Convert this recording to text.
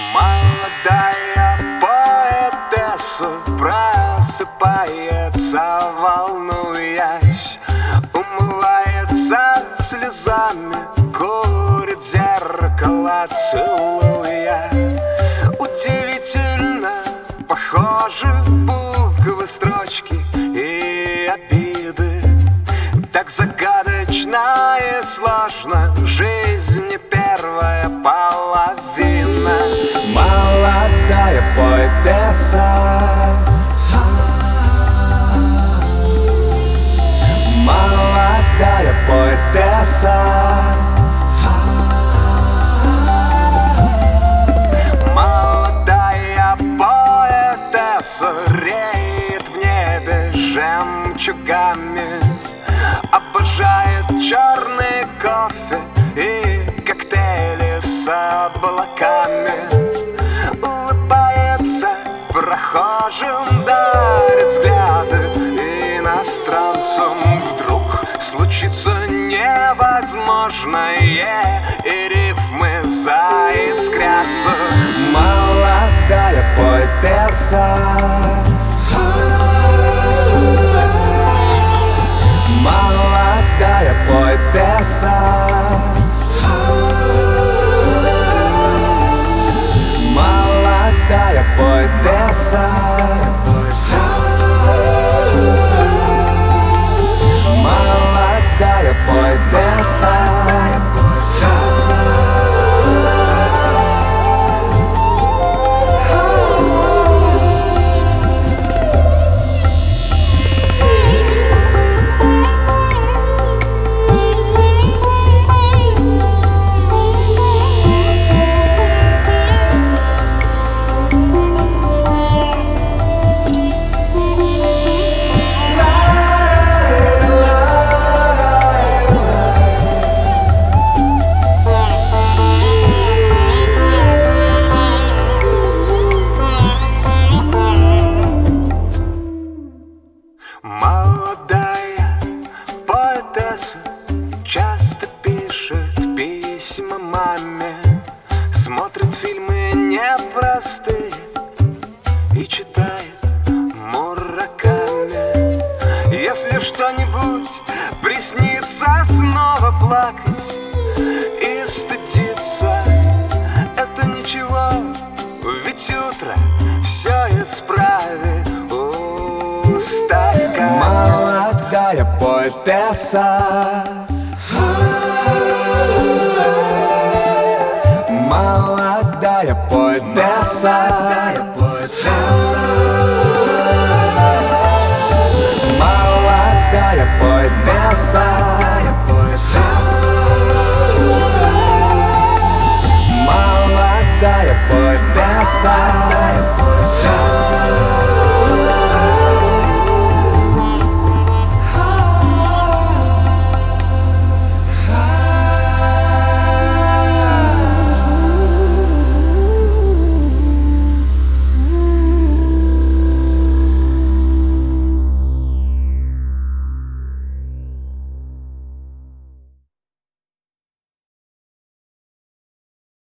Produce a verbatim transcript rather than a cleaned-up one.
Молодая поэтесса просыпается, волнуясь, умывается слезами, курит зеркало, целуя. Удивительно похожи буквы, строчки и обиды. Так загадочно и сложно жизнь первая половина. Молодая поэтесса, молодая поэтесса, молодая поэтесса реет в небе жемчугами, обожает черный кофе и коктейли с облаками. Улыбается прохожим, дарит взгляды иностранцам. Вдруг случится невозможное, и рифмы заискрятся. Молодая поэтесса, молодая поэтесса, молодая поэтесса, молодая поэтесса. Молодая поэтесса часто пишет письма маме, смотрит фильмы непростые и читает Мураками. Если что-нибудь приснится, снова плакать и стыдиться. Это ничего, ведь утро все исправит. Молодая поэтесса, молодая поэтесса.